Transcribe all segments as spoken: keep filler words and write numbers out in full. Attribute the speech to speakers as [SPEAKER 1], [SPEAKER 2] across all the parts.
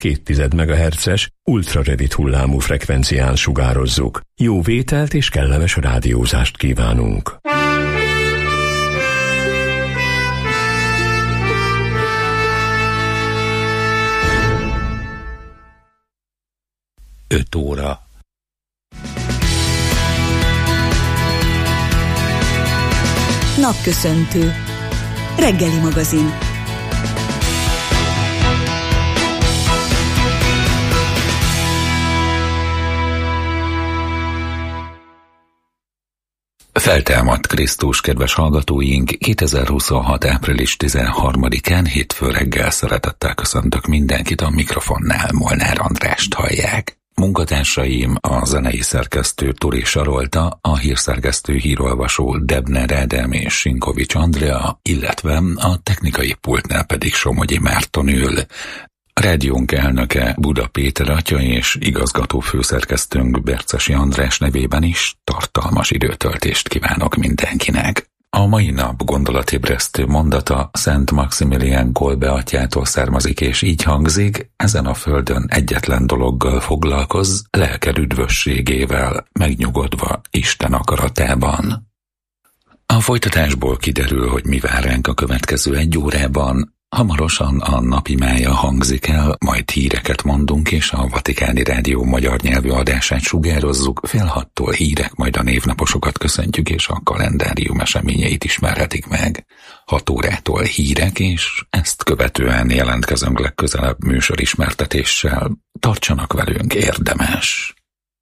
[SPEAKER 1] két tized megahertzes ultrarövid hullámú frekvencián sugározzuk. Jó vételt és kellemes rádiózást kívánunk!
[SPEAKER 2] öt óra.
[SPEAKER 3] Napköszöntő. Reggeli magazin.
[SPEAKER 2] Feltámadt Krisztus, kedves hallgatóink! kétezer-huszonhat. április tizenharmadikán hétfő reggel szeretettel köszöntök mindenkit, a mikrofonnál Molnár Andrást hallják. Munkatársaim a zenei szerkesztő Turi Sarolta, a hírszerkesztő hírolvasó Debner Ádám és Sinkovics Andrea, illetve a technikai pultnál pedig Somogyi Márton ül. A rádiónk elnöke Buda Péter atya és igazgató főszerkesztőnk Bercesi András nevében is tartalmas időtöltést kívánok mindenkinek. A mai nap gondolatébresztő mondata Szent Maximilián Kolbe atyától származik, és így hangzik: ezen a földön egyetlen dologgal foglalkozz, lelked üdvösségével, megnyugodva Isten akaratában. A folytatásból kiderül, hogy mi vár ránk a következő egy órában. Hamarosan a napimája hangzik el, majd híreket mondunk, és a Vatikáni Rádió magyar nyelvű adását sugározzuk. Fél hattól hírek, majd a névnaposokat köszöntjük, és a kalendárium eseményeit ismerhetik meg. Hat órától hírek, és ezt követően jelentkezünk legközelebb műsorismertetéssel. Tartsanak velünk, érdemes!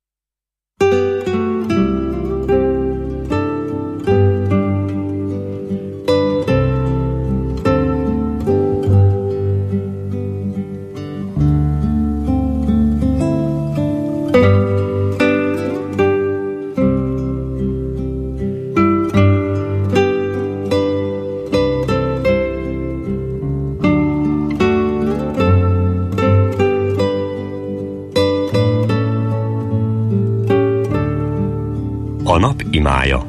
[SPEAKER 1] A nap imája.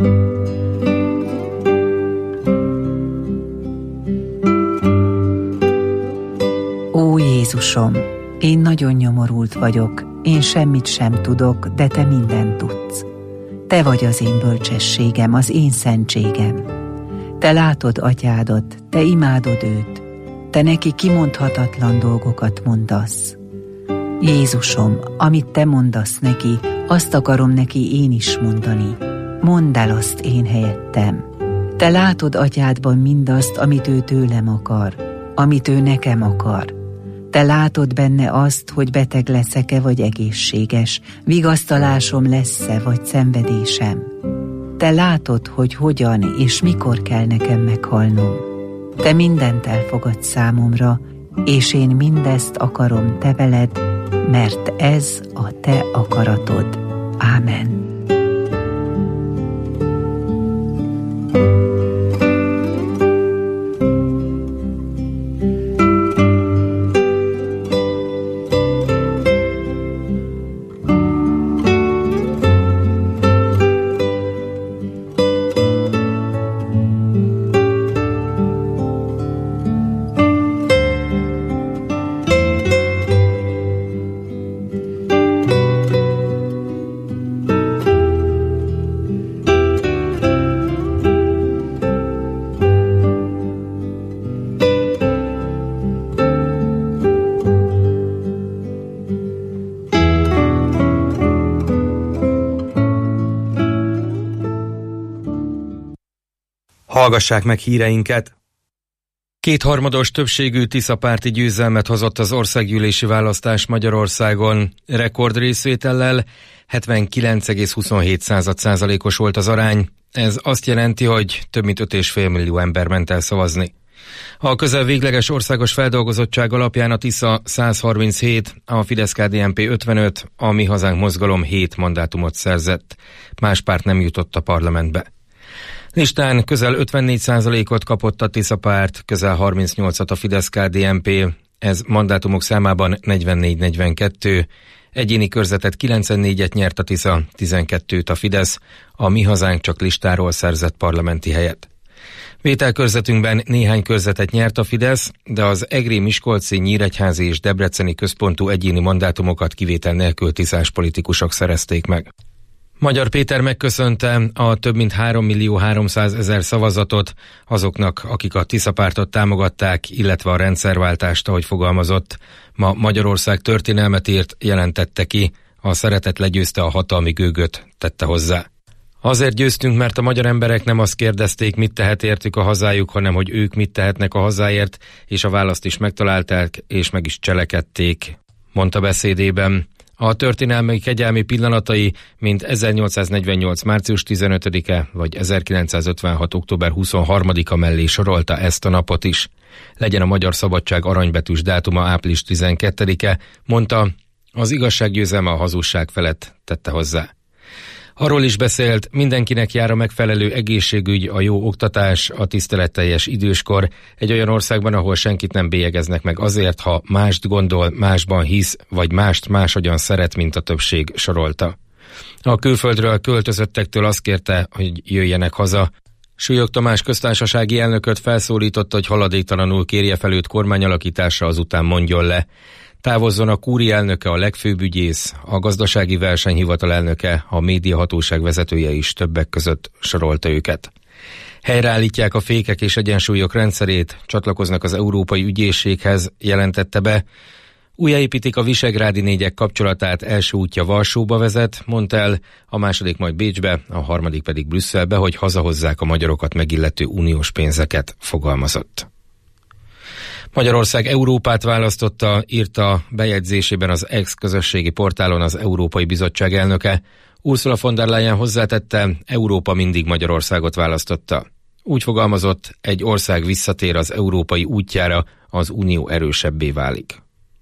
[SPEAKER 4] Ó Jézusom, én nagyon nyomorult vagyok, én semmit sem tudok, de Te mindent tudsz. Te vagy az én bölcsességem, az én szentségem. Te látod atyádat, Te imádod őt, Te neki kimondhatatlan dolgokat mondasz. Jézusom, amit Te mondasz neki, azt akarom neki én is mondani. Mondd el azt én helyettem. Te látod atyádban mindazt, amit ő tőlem akar, amit ő nekem akar. Te látod benne azt, hogy beteg leszek-e vagy egészséges, vigasztalásom lesz-e vagy szenvedésem. Te látod, hogy hogyan és mikor kell nekem meghalnom. Te mindent elfogadsz számomra, és én mindezt akarom Te veled, mert ez a Te akaratod. Ámen.
[SPEAKER 5] Hallgassák meg híreinket! Kétharmados többségű Tisza-párti győzelmet hozott az országgyűlési választás Magyarországon. Rekord részvétellel hetvenkilenc egész huszonhét százalékos volt az arány. Ez azt jelenti, hogy több mint öt egész öt millió ember ment el szavazni. A közel végleges országos feldolgozottság alapján a Tisza száz harminchét, a Fidesz-ká dé en pé ötvenöt, a Mi Hazánk mozgalom hét mandátumot szerzett. Más párt nem jutott a parlamentbe. Listán közel ötvennégy százalékot kapott a Tisza-párt, közel harmincnyolcat a Fidesz-ká dé en pé, ez mandátumok számában negyvennégy negyvenkettő, egyéni körzetet kilencvennégyet nyert a Tisza, tizenkettőt a Fidesz, a Mi Hazánk csak listáról szerzett parlamenti helyet. Vételkörzetünkben néhány körzetet nyert a Fidesz, de az egri, miskolci, nyíregyházi és debreceni központú egyéni mandátumokat kivétel nélkül tiszás politikusok szerezték meg. Magyar Péter megköszönte a több mint három millió háromszázezer szavazatot azoknak, akik a Tisza pártot támogatták, illetve a rendszerváltást, ahogy fogalmazott. Ma Magyarország történelmet írt, jelentette ki, a szeretet legyőzte a hatalmi gőgöt, tette hozzá. Azért győztünk, mert a magyar emberek nem azt kérdezték, mit tehet értük a hazájuk, hanem hogy ők mit tehetnek a hazáért, és a választ is megtalálták, és meg is cselekedték, mondta beszédében. A történelmi kegyelmi pillanatai, mint ezernyolcszáznegyvennyolc. március tizenötödike vagy ezerkilencszázötvenhat. október huszonharmadika mellé sorolta ezt a napot is. Legyen a magyar szabadság aranybetűs dátuma április tizenkettedike, mondta, az igazság győzelme a hazugság felett, tette hozzá. Arról is beszélt, mindenkinek jár a megfelelő egészségügy, a jó oktatás, a tiszteletteljes időskor, egy olyan országban, ahol senkit nem bélyegeznek meg azért, ha mást gondol, másban hisz, vagy mást máshogyan szeret, mint a többség, sorolta. A külföldről költözöttektől azt kérte, hogy jöjjenek haza. Súlyog Tamás köztársasági elnököt felszólította, hogy haladéktalanul kérje fel őt kormányalakításra, azután mondjon le. Távozzon a kúri elnöke, a legfőbb ügyész, a gazdasági versenyhivatal elnöke, a médiahatóság vezetője is többek között, sorolta őket. Helyreállítják a fékek és egyensúlyok rendszerét, csatlakoznak az Európai Ügyészséghez, jelentette be. Újjáépítik a visegrádi négyek kapcsolatát, első útja Varsóba vezet, mondta el, a második majd Bécsbe, a harmadik pedig Brüsszelbe, hogy hazahozzák a magyarokat megillető uniós pénzeket, fogalmazott. Magyarország Európát választotta, írta bejegyzésében az ex-közösségi portálon az Európai Bizottság elnöke. Ursula von der Leyen hozzátette, Európa mindig Magyarországot választotta. Úgy fogalmazott, egy ország visszatér az európai útjára, az unió erősebbé válik.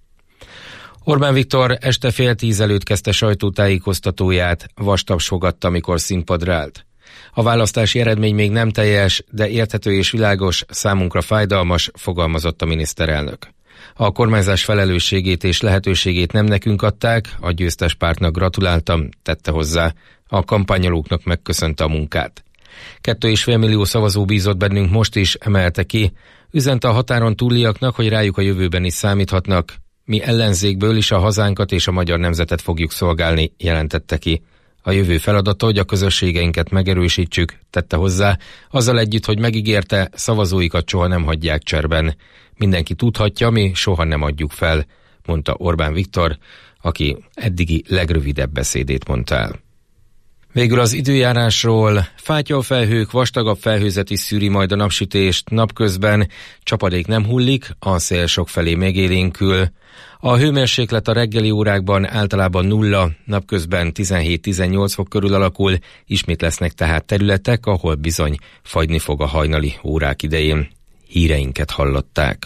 [SPEAKER 5] Orbán Viktor este fél tíz előtt kezdte sajtótájékoztatóját, vastaps fogadta, amikor színpadra állt. A választási eredmény még nem teljes, de érthető és világos, számunkra fájdalmas, fogalmazott a miniszterelnök. A kormányzás felelősségét és lehetőségét nem nekünk adták, a győztes pártnak gratuláltam, tette hozzá, a kampányolóknak megköszönte a munkát. Kettő és fél millió szavazó bízott bennünk most is, emelte ki, üzente a határon túliaknak, hogy rájuk a jövőben is számíthatnak. Mi ellenzékből is a hazánkat és a magyar nemzetet fogjuk szolgálni, jelentette ki. A jövő feladata, hogy a közösségeinket megerősítsük, tette hozzá, azzal együtt, hogy megígérte, szavazóikat soha nem hagyják cserben. Mindenki tudhatja, mi soha nem adjuk fel, mondta Orbán Viktor, aki eddigi legrövidebb beszédét mondta el. Végül az időjárásról. Fátyolfelhők, vastagabb felhőzet is szűri majd a napsütést, napközben csapadék nem hullik, a szél sokfelé megélénkül. A hőmérséklet a reggeli órákban általában nulla, napközben tizenhét-tizennyolc fok körül alakul, ismét lesznek tehát területek, ahol bizony fagyni fog a hajnali órák idején. Híreinket hallották.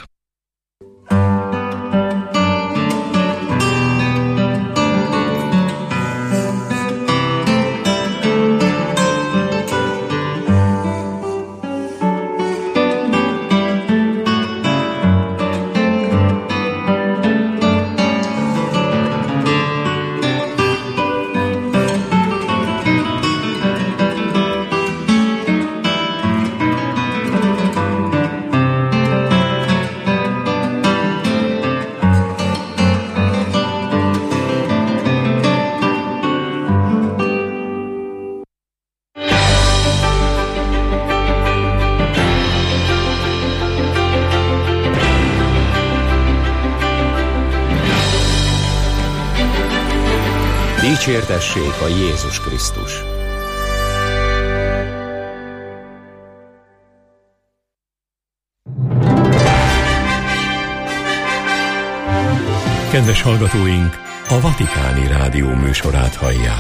[SPEAKER 1] Dicsértessék a Jézus Krisztus! Kedves hallgatóink, a Vatikáni Rádió műsorát hallják.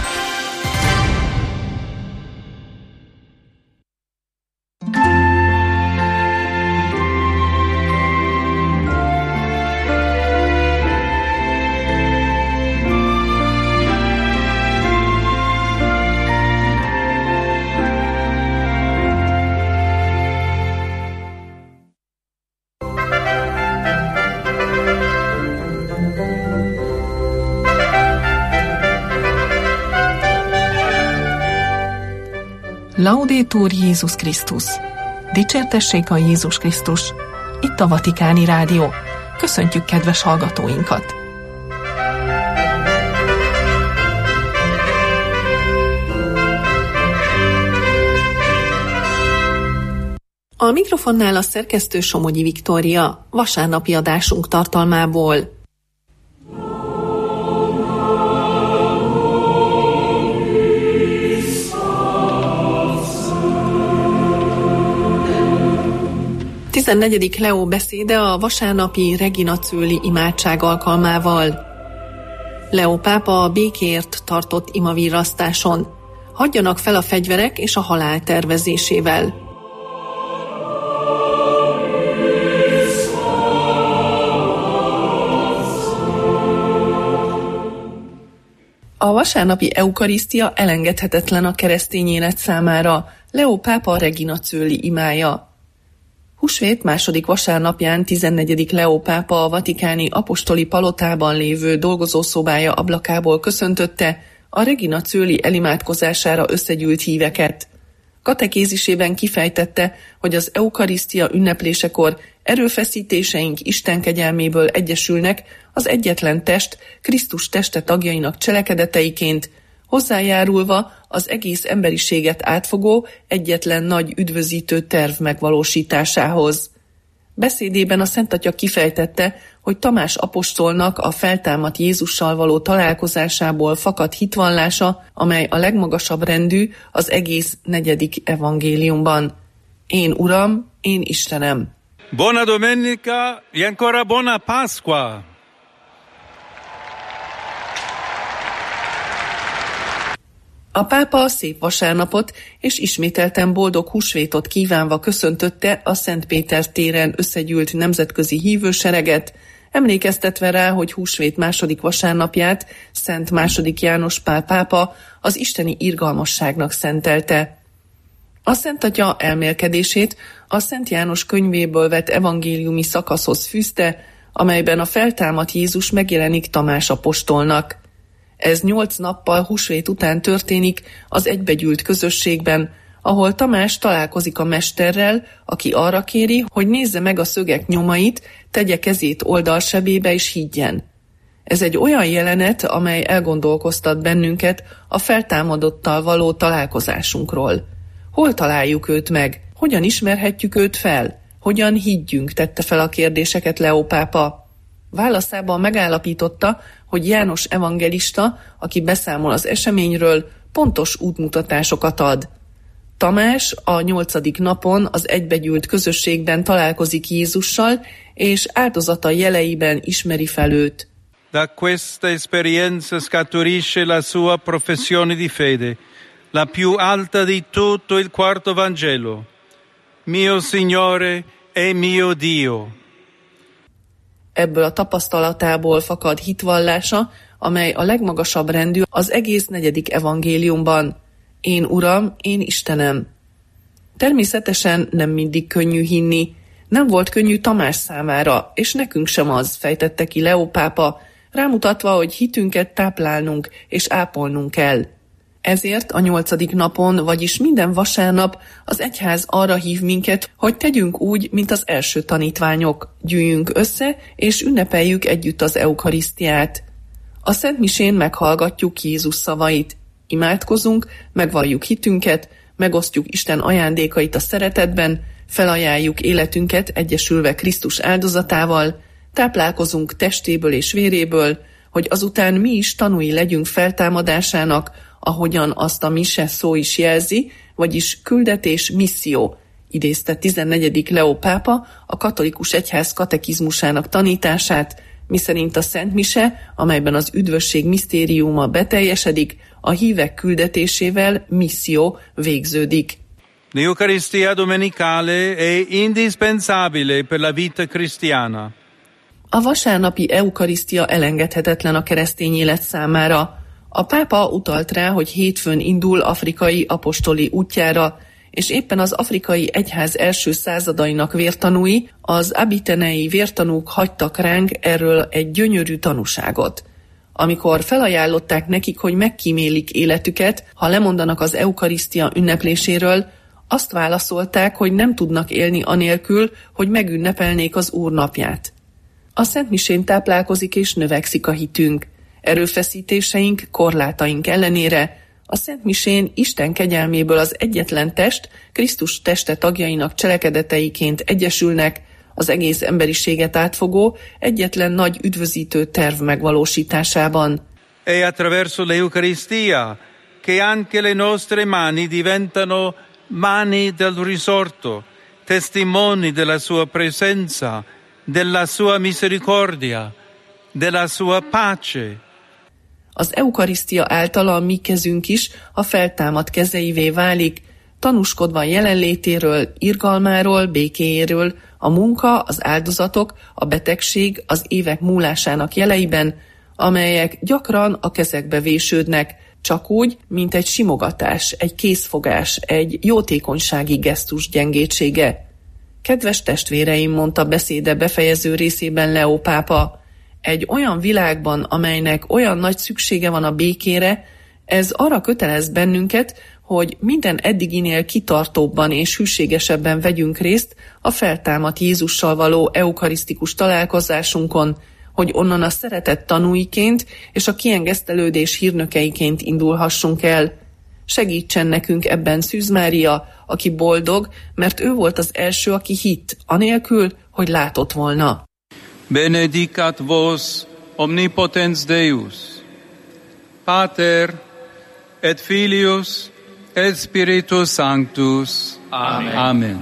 [SPEAKER 6] Laudetur Jézus Krisztus! Dicsértessék a Jézus Krisztus! Itt a Vatikáni Rádió. Köszöntjük kedves hallgatóinkat! A mikrofonnál a szerkesztő Somogyi Viktória, vasárnapi adásunk tartalmából. tizennegyedik Leó beszéde a vasárnapi Regina Coeli imádság alkalmával. Leó pápa a békéért tartott imavirrasztáson. Hagyjanak fel a fegyverek és a halál tervezésével. A vasárnapi eukarisztia elengedhetetlen a keresztény élet számára. Leó pápa a Regina Coeli imája. Húsvét második vasárnapján tizennegyedik Leó pápa a vatikáni apostoli palotában lévő dolgozószobája ablakából köszöntötte a Regina Coeli elimádkozására összegyűlt híveket. Katekézisében kifejtette, hogy az eukarisztia ünneplésekor erőfeszítéseink Isten kegyelméből egyesülnek az egyetlen test, Krisztus teste tagjainak cselekedeteiként, hozzájárulva az egész emberiséget átfogó, egyetlen nagy üdvözítő terv megvalósításához. Beszédében a Szent Atya kifejtette, hogy Tamás apostolnak a feltámadt Jézussal való találkozásából fakad hitvallása, amely a legmagasabb rendű az egész negyedik evangéliumban. Én Uram, én Istenem.
[SPEAKER 7] Buona domenica e ancora buona Pasqua!
[SPEAKER 6] A pápa a szép vasárnapot és ismételten boldog húsvétot kívánva köszöntötte a Szent Péter téren összegyűlt nemzetközi hívősereget, emlékeztetve rá, hogy húsvét második vasárnapját Szent második János Pál pápa az isteni irgalmasságnak szentelte. A Szent Atya elmélkedését a Szent János könyvéből vett evangéliumi szakaszhoz fűzte, amelyben a feltámadt Jézus megjelenik Tamás apostolnak. Ez nyolc nappal húsvét után történik az egybegyűlt közösségben, ahol Tamás találkozik a mesterrel, aki arra kéri, hogy nézze meg a szögek nyomait, tegye kezét oldalsebébe és higgyen. Ez egy olyan jelenet, amely elgondolkoztat bennünket a feltámadottal való találkozásunkról. Hol találjuk őt meg? Hogyan ismerhetjük őt fel? Hogyan higgyünk? Tette fel a kérdéseket Leó pápa. Válaszában megállapította, hogy János evangelista, aki beszámol az eseményről, pontos útmutatásokat ad. Tamás a nyolcadik napon az egybegyűlt közösségben találkozik Jézussal, és áldozata jeleiben ismeri fel őt.
[SPEAKER 7] Da questa esperienza scaturisce la sua professione di fede, la più alta di tutto il quarto Vangelo. Mio Signore e mio Dio.
[SPEAKER 6] Ebből a tapasztalatából fakad hitvallása, amely a legmagasabb rendű az egész negyedik evangéliumban. Én Uram, én Istenem. Természetesen nem mindig könnyű hinni. Nem volt könnyű Tamás számára, és nekünk sem az, fejtette ki Leó pápa, rámutatva, hogy hitünket táplálnunk és ápolnunk kell. Ezért a nyolcadik napon, vagyis minden vasárnap az egyház arra hív minket, hogy tegyünk úgy, mint az első tanítványok, gyűjjünk össze és ünnepeljük együtt az eukarisztiát. A Szent Misén meghallgatjuk Jézus szavait, imádkozunk, megvalljuk hitünket, megosztjuk Isten ajándékait a szeretetben, felajánljuk életünket egyesülve Krisztus áldozatával, táplálkozunk testéből és véréből, hogy azután mi is tanúi legyünk feltámadásának, ahogyan azt a mise szó is jelzi, vagyis küldetés, misszió, idézte tizennegyedik Leó pápa a katolikus egyház katekizmusának tanítását, miszerint a Szent Mise, amelyben az üdvösség misztériuma beteljesedik, a hívek küldetésével misszió végződik.
[SPEAKER 7] L'Eucaristia domenicale è indispensabile per la vita cristiana.
[SPEAKER 6] A vasárnapi eukarisztia elengedhetetlen a keresztény élet számára. A pápa utalt rá, hogy hétfőn indul afrikai apostoli útjára, és éppen az afrikai egyház első századainak vértanúi, az abitenei vértanúk hagytak ránk erről egy gyönyörű tanúságot. Amikor felajánlották nekik, hogy megkímélik életüket, ha lemondanak az eukarisztia ünnepléséről, Azt válaszolták, hogy nem tudnak élni anélkül, hogy megünnepelnék az Úr napját. A szentmisén táplálkozik és növekszik a hitünk. Erőfeszítéseink, korlátaink ellenére a szentmisén Isten kegyelméből az egyetlen test, Krisztus teste tagjainak cselekedeteiként egyesülnek, az egész emberiséget átfogó, egyetlen nagy üdvözítő terv megvalósításában.
[SPEAKER 7] E attraverso l'Eucaristia che anche le nostre mani diventano mani del risorto, testimoni della sua presenza, della sua misericordia, della sua pace.
[SPEAKER 6] Az eukarisztia által a mi kezünk is a feltámadt kezeivé válik, tanúskodva jelenlétéről, irgalmáról, békéjéről, a munka, az áldozatok, a betegség, az évek múlásának jeleiben, amelyek gyakran a kezekbe vésődnek, csak úgy, mint egy simogatás, egy készfogás, egy jótékonysági gesztus gyengétsége. Kedves testvéreim, mondta beszéde befejező részében Leó pápa, egy olyan világban, amelynek olyan nagy szüksége van a békére, ez arra kötelez bennünket, hogy minden eddiginél kitartóbban és hűségesebben vegyünk részt a feltámadt Jézussal való eukarisztikus találkozásunkon, hogy onnan a szeretet tanúiként és a kiengesztelődés hírnökeiként indulhassunk el. Segítsen nekünk ebben Szűz Mária, aki boldog, mert ő volt az első, aki hitt, anélkül, hogy látott volna.
[SPEAKER 7] Benedicat vos omnipotens Deus, Pater et Filius et Spiritus Sanctus. Amen. Amen.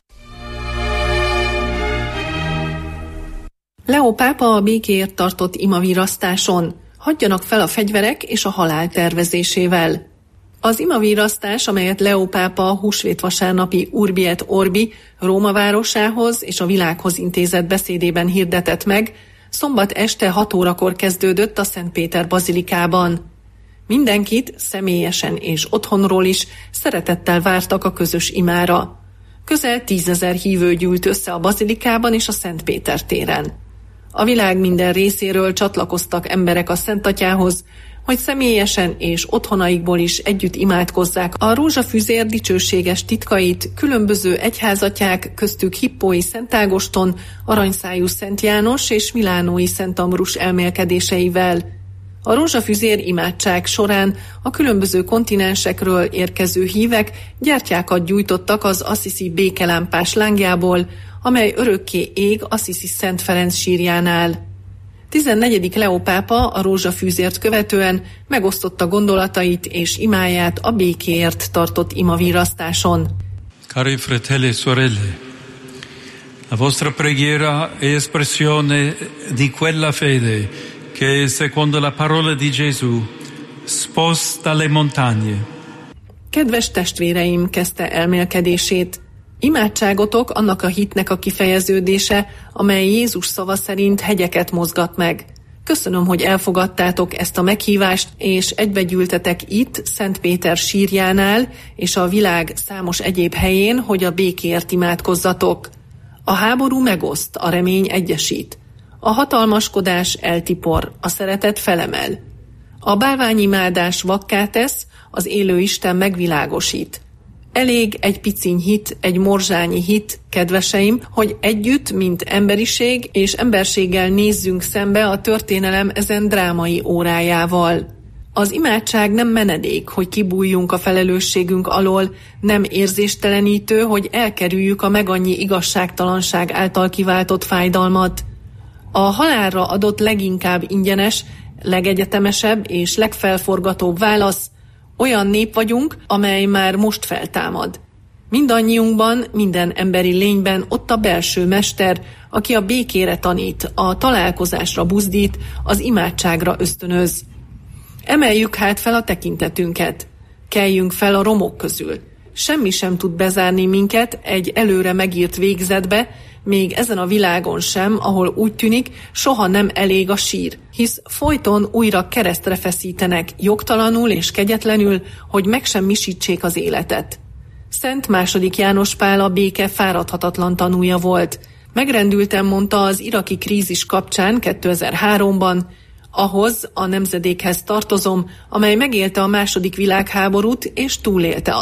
[SPEAKER 6] Leó pápa a békéért tartott imavirasztáson. Hagyjanak fel a fegyverek és a halál tervezésével. Az imavirasztás, amelyet Leó pápa a húsvétvasárnapi Urbi et Orbi Róma városához és a világhoz intézett beszédében hirdetett meg, szombat este hat órakor kezdődött a Szent Péter bazilikában. Mindenkit személyesen és otthonról is szeretettel vártak a közös imára. Közel tízezer hívő gyűlt össze a bazilikában és a Szent Péter téren. A világ minden részéről csatlakoztak emberek a Szent Atyához, hogy személyesen és otthonaikból is együtt imádkozzák a rózsafüzér dicsőséges titkait különböző egyházatyák, köztük Hippói Szent Ágoston, Aranyszájú Szent János és Milánói Szent Ambrus elmélkedéseivel. A rózsafüzér imádság során a különböző kontinensekről érkező hívek gyertyákat gyújtottak az assisi békelámpás lángjából, amely örökké ég Assisi Szent Ferenc sírjánál. tizennegyedik Leó pápa a rózsafűzért követően megosztotta gondolatait és imáját a békéért tartott imavirasztáson.
[SPEAKER 7] Cari fratelli e sorelle, la vostra preghiera è espressione di quella fede che, secondo la parola di Gesù, sposta le montagne.
[SPEAKER 6] Kedves testvéreim, kezdte elmélkedését. Imádságotok annak a hitnek a kifejeződése, amely Jézus szava szerint hegyeket mozgat meg. Köszönöm, hogy elfogadtátok ezt a meghívást, és egybegyűltetek itt, Szent Péter sírjánál, és a világ számos egyéb helyén, hogy a békéért imádkozzatok. A háború megoszt, a remény egyesít. A hatalmaskodás eltipor, a szeretet felemel. A bálványimádás vakká tesz, az élő Isten megvilágosít. Elég egy piciny hit, egy morzsányi hit, kedveseim, hogy együtt, mint emberiség és emberséggel nézzünk szembe a történelem ezen drámai órájával. Az imádság nem menedék, hogy kibújjunk a felelősségünk alól, nem érzéstelenítő, hogy elkerüljük a megannyi igazságtalanság által kiváltott fájdalmat. A halálra adott leginkább ingyenes, legegyetemesebb és legfelforgatóbb válasz: olyan nép vagyunk, amely már most feltámad. Mindannyiunkban, minden emberi lényben ott a belső mester, aki a békére tanít, a találkozásra buzdít, az imádságra ösztönöz. Emeljük hát fel a tekintetünket. Keljünk fel a romok közül. Semmi sem tud bezárni minket egy előre megírt végzetbe, még ezen a világon sem, ahol úgy tűnik, soha nem elég a sír, hisz folyton újra keresztre feszítenek, jogtalanul és kegyetlenül, hogy megsemmisítsék az életet. Szent második János Pál a béke fáradhatatlan tanúja volt. Megrendülten mondta az iraki krízis kapcsán kétezer-háromban, ahhoz a nemzedékhez tartozom, amely megélte a második világháborút és túlélte azt.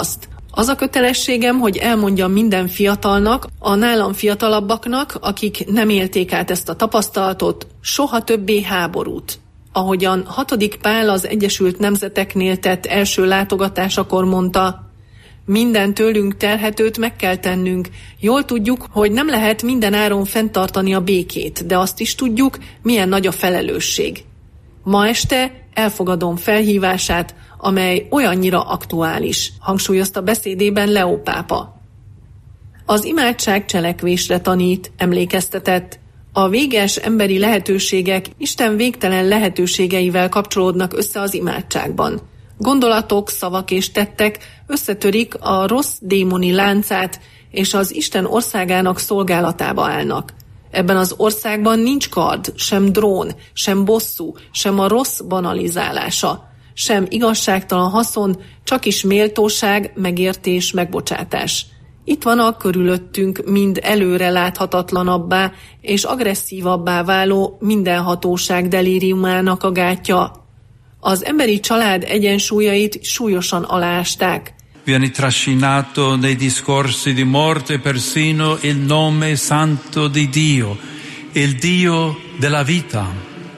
[SPEAKER 6] Az a kötelességem, hogy elmondjam minden fiatalnak, a nálam fiatalabbaknak, akik nem élték át ezt a tapasztalatot, soha többé háborút. Ahogyan hatodik Pál az Egyesült Nemzeteknél tett első látogatásakor mondta, minden tőlünk telhetőt meg kell tennünk. Jól tudjuk, hogy nem lehet minden áron fenntartani a békét, de azt is tudjuk, milyen nagy a felelősség. Ma este elfogadom felhívását, amely olyannyira aktuális, hangsúlyozta beszédében Leó pápa. Az imádság cselekvésre tanít, emlékeztetett. A véges emberi lehetőségek Isten végtelen lehetőségeivel kapcsolódnak össze az imádságban. Gondolatok, szavak és tettek összetörik a rossz démoni láncát, és az Isten országának szolgálatába állnak. Ebben az országban nincs kard, sem drón, sem bosszú, sem a rossz banalizálása, sem igazságtalan haszon, csak is méltóság, megértés, megbocsátás. Itt van a körülöttünk mind előre láthatatlanabbá és agresszívabbá váló mindenhatóság delíriumának a gátja. Az emberi család egyensúlyait súlyosan aláásták.
[SPEAKER 7] Viene trascinato nei discorsi di morte persino il nome santo di Dio, il Dio della vita.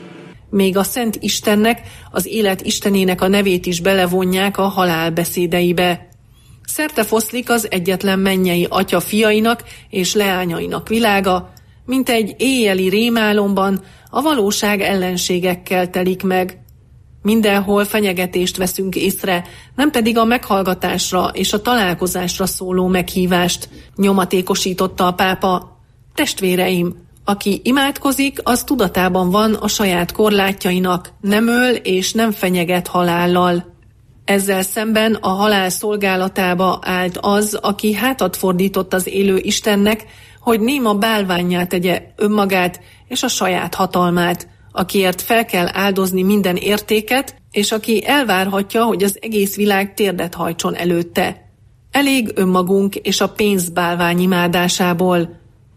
[SPEAKER 6] Még a Szent Istennek, az élet Istenének a nevét is belevonják a halál beszédeibe. Szerte foszlik az egyetlen mennyei Atya fiainak és leányainak világa, mint egy éjjeli rémálomban a valóság ellenségekkel telik meg. Mindenhol fenyegetést veszünk észre, nem pedig a meghallgatásra és a találkozásra szóló meghívást, nyomatékosította a pápa. Testvéreim, aki imádkozik, az tudatában van a saját korlátjainak, nem öl és nem fenyeget halállal. Ezzel szemben a halál szolgálatába állt az, aki hátat fordított az élő Istennek, hogy néma bálvánnyá tegye önmagát és a saját hatalmát, akiért fel kell áldozni minden értéket, és aki elvárhatja, hogy az egész világ térdet hajtson előtte. Elég önmagunk és a pénz bálvány imádásából.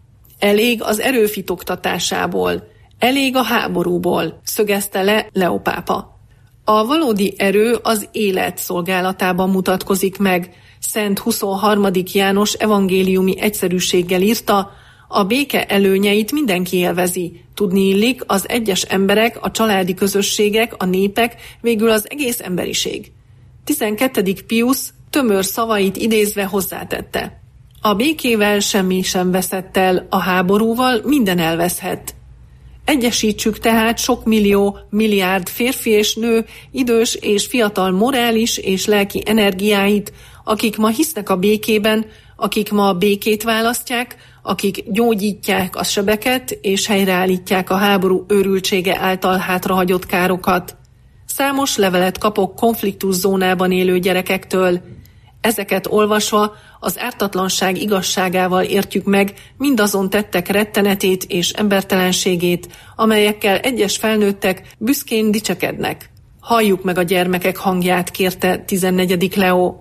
[SPEAKER 6] Elég az erőfitoktatásából. Elég a háborúból, szögezte le Leó pápa. A valódi erő az élet szolgálatában mutatkozik meg. Szent huszonharmadik János evangéliumi egyszerűséggel írta, a béke előnyeit mindenki élvezi. Tudni illik, az egyes emberek, a családi közösségek, a népek, végül az egész emberiség. tizenkettedik Pius tömör szavait idézve hozzátette. A békével semmi sem veszett el, a háborúval minden elveszhet. Egyesítsük tehát sok millió, milliárd férfi és nő, idős és fiatal morális és lelki energiáit, akik ma hisznek a békében, akik ma a békét választják, akik gyógyítják a sebeket és helyreállítják a háború őrültsége által hátrahagyott károkat. Számos levelet kapok konfliktuszónában élő gyerekektől. Ezeket olvasva az ártatlanság igazságával értjük meg mindazon tettek rettenetét és embertelenségét, amelyekkel egyes felnőttek büszkén dicsekednek. Halljuk meg a gyermekek hangját, kérte tizennegyedik Leó.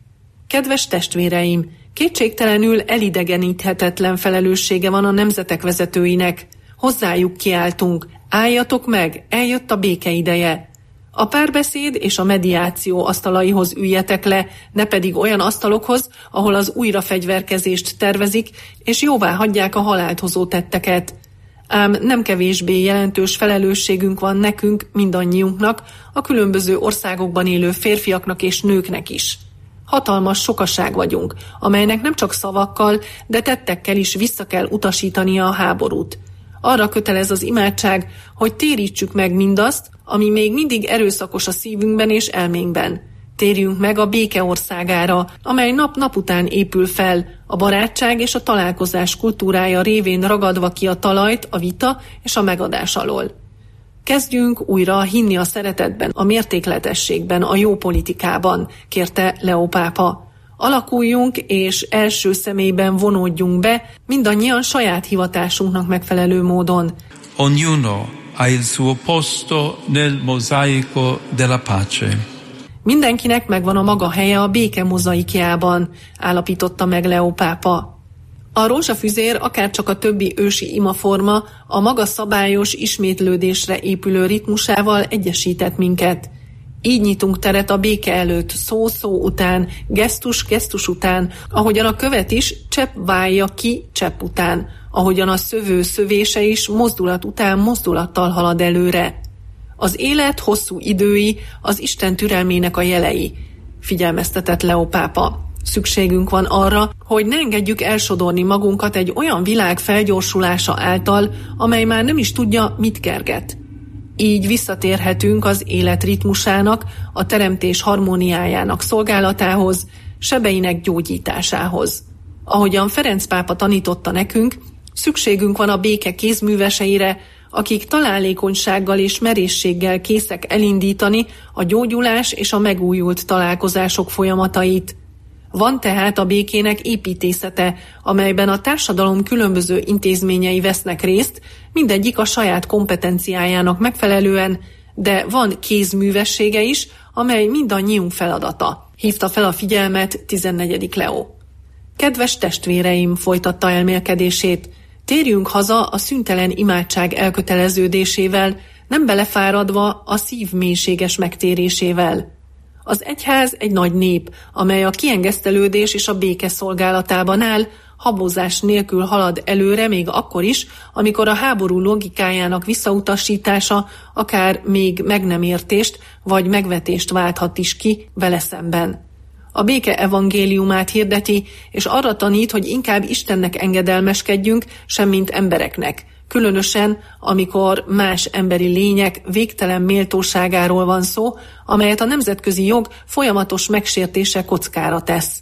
[SPEAKER 6] Kedves testvéreim, kétségtelenül elidegeníthetetlen felelőssége van a nemzetek vezetőinek. Hozzájuk kiáltunk, álljatok meg, eljött a béke ideje. A párbeszéd és a mediáció asztalaihoz üljetek le, ne pedig olyan asztalokhoz, ahol az újrafegyverkezést tervezik, és jóvá hagyják a halált hozó tetteket. Ám nem kevésbé jelentős felelősségünk van nekünk, mindannyiunknak, a különböző országokban élő férfiaknak és nőknek is. Hatalmas sokaság vagyunk, amelynek nem csak szavakkal, de tettekkel is vissza kell utasítania a háborút. Arra kötelez az imádság, hogy térítsük meg mindazt, ami még mindig erőszakos a szívünkben és elménkben. Térjünk meg a béke országára, amely nap-nap után épül fel, a barátság és a találkozás kultúrája révén ragadva ki a talajt, a vita és a megadás alól. Kezdjünk újra hinni a szeretetben, a mértékletességben, a jó politikában, kérte Leó pápa. Alakuljunk és első személyben vonódjunk be, mindannyian saját hivatásunknak megfelelő módon.
[SPEAKER 7] Ognuno ha il suo posto nel mosaico della pace.
[SPEAKER 6] Mindenkinek megvan a maga helye a béke mozaikjában, állapította meg Leó pápa. A rózsafüzér, akárcsak a többi ősi imaforma, a maga szabályos ismétlődésre épülő ritmusával egyesített minket. Így nyitunk teret a béke előtt, szó-szó után, gesztus-gesztus után, ahogyan a követ is csepp válja ki csepp után, ahogyan a szövő szövése is mozdulat után mozdulattal halad előre. Az élet hosszú idői az Isten türelmének a jelei, figyelmeztetett Leó pápa. Szükségünk van arra, hogy ne engedjük elsodorni magunkat egy olyan világ felgyorsulása által, amely már nem is tudja, mit kerget. Így visszatérhetünk az élet ritmusának, a teremtés harmóniájának szolgálatához, sebeinek gyógyításához. Ahogyan Ferenc pápa tanította nekünk, szükségünk van a béke kézműveseire, akik találékonysággal és merészséggel készek elindítani a gyógyulás és a megújult találkozások folyamatait. Van tehát a békének építészete, amelyben a társadalom különböző intézményei vesznek részt, mindegyik a saját kompetenciájának megfelelően, de van kézművessége is, amely mindannyiunk feladata. Hívta fel a figyelmet tizennegyedik Leó. Kedves testvéreim, folytatta elmélkedését, térjünk haza a szüntelen imádság elköteleződésével, nem belefáradva a szív mélységes megtérésével. Az egyház egy nagy nép, amely a kiengesztelődés és a béke szolgálatában áll, habozás nélkül halad előre még akkor is, amikor a háború logikájának visszautasítása akár még meg nem értést vagy megvetést válthat is ki vele szemben. A béke evangéliumát hirdeti, és arra tanít, hogy inkább Istennek engedelmeskedjünk, semmint embereknek. Különösen, amikor más emberi lények végtelen méltóságáról van szó, amelyet a nemzetközi jog folyamatos megsértése kockára tesz.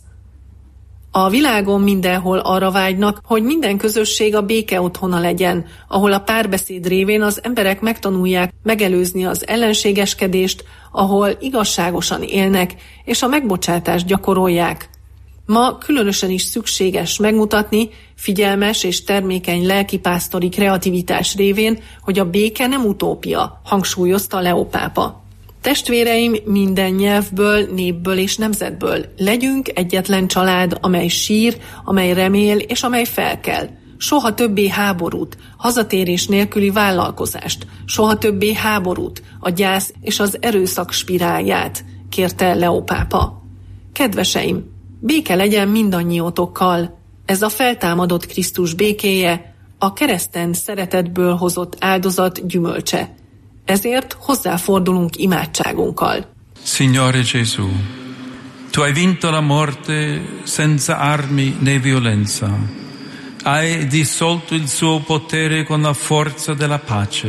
[SPEAKER 6] A világon mindenhol arra vágynak, hogy minden közösség a béke otthona legyen, ahol a párbeszéd révén az emberek megtanulják megelőzni az ellenségeskedést, ahol igazságosan élnek, és a megbocsátást gyakorolják. Ma különösen is szükséges megmutatni figyelmes és termékeny lelkipásztori kreativitás révén, hogy a béke nem utópia, hangsúlyozta Leó pápa. Testvéreim, minden nyelvből, népből és nemzetből legyünk egyetlen család, amely sír, amely remél és amely felkel. Soha többé háborút, hazatérés nélküli vállalkozást, soha többé háborút, a gyász és az erőszak spirálját, kérte Leó pápa. Kedveseim, béke legyen mindannyiótokkal. Ez a feltámadott Krisztus békéje, a kereszten szeretetből hozott áldozat gyümölcse. Ezért hozzáfordulunk imádságunkkal.
[SPEAKER 7] Signore Gesù, tu hai vinto la morte senza armi né violenza. Hai dissolto il suo potere con la forza della pace.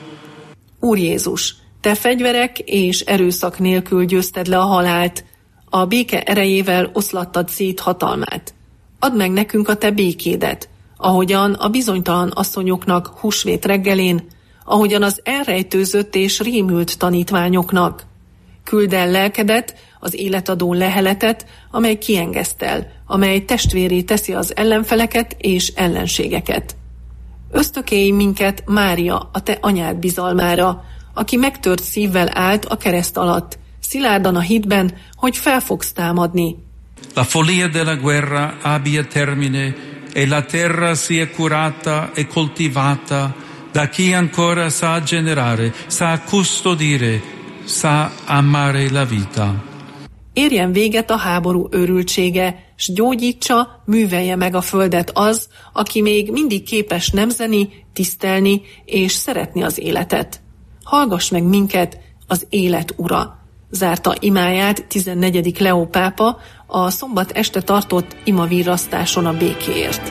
[SPEAKER 6] Úr Jézus, te fegyverek és erőszak nélkül győzted le a halált, a béke erejével oszlattad szét hatalmát. Add meg nekünk a te békédet, ahogyan a bizonytalan asszonyoknak húsvét reggelén, ahogyan az elrejtőzött és rémült tanítványoknak. Küld el lelkedet, az életadó leheletet, amely kiengesztel, amely testvéré teszi az ellenfeleket és ellenségeket. Ösztökélj minket Mária, a te anyád bizalmára, aki megtört szívvel állt a kereszt alatt, szilárdan a hitben, hogy fel fogsz támadni.
[SPEAKER 7] La follia della guerra abbia termine e la terra sia curata e coltivata da chi ancora sa generare, sa custodire, sa amare la vita.
[SPEAKER 6] Érjen véget a háború őrültsége, s gyógyítsa, művelje meg a földet az, aki még mindig képes nemzeni, tisztelni és szeretni az életet. Hallgass meg minket, az élet ura! Zárta imáját tizennegyedik Leó pápa a szombat este tartott imavirrasztáson a békéért.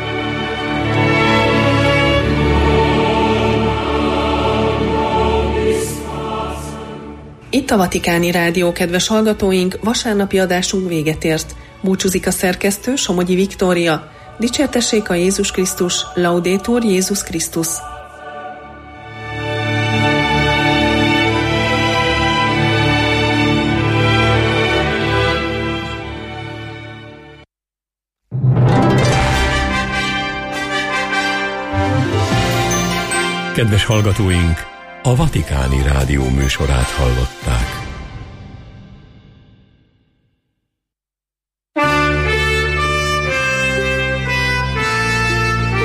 [SPEAKER 6] Itt a Vatikáni Rádió, kedves hallgatóink, vasárnapi adásunk véget ért. Búcsúzik a szerkesztő, Somogyi Viktória. Dicsértessék a Jézus Krisztus, Laudetur Jézus Krisztus.
[SPEAKER 1] Kedves hallgatóink, a Vatikáni Rádió műsorát hallották.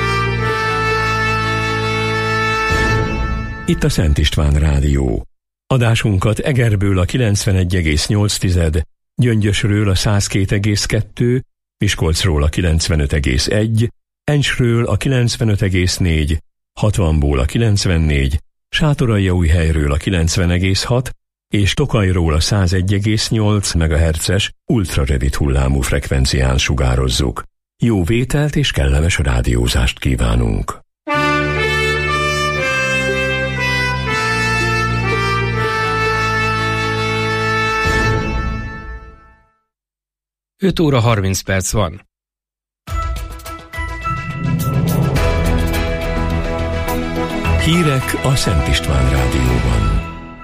[SPEAKER 1] Itt a Szent István Rádió, Adásunkat Egerből a kilencvenegy egész nyolc, Gyöngyösről a száz két egész kettő, Miskolcról a kilencvenöt egész egy, Encsről a kilencvenöt egész négy, hatvanból a kilencvennégy, Sátoraljaújhelyről a kilencven egész hat és Tokajról a száz egy egész nyolc megahertzes ultrarövid hullámú frekvencián sugározzuk. Jó vételt és kellemes rádiózást kívánunk!
[SPEAKER 5] öt óra harminc perc van.
[SPEAKER 1] Hírek a Szent István Rádióban.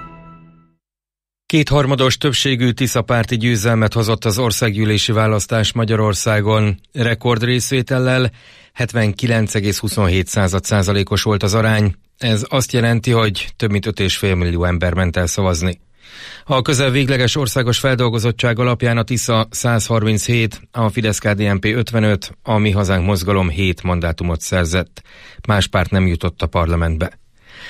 [SPEAKER 5] Kétharmados többségű tiszapárti győzelmet hozott az országgyűlési választás Magyarországon. Rekord részvétellel hetvenkilenc egész huszonhét százalékos volt az arány. Ez azt jelenti, hogy több mint öt egész öt millió ember ment el szavazni. A közel végleges országos feldolgozottság alapján a Tisza száz harminchét, a Fidesz-ká dé en pé ötvenöt, a Mi Hazánk mozgalom hét mandátumot szerzett. Más párt nem jutott a parlamentbe.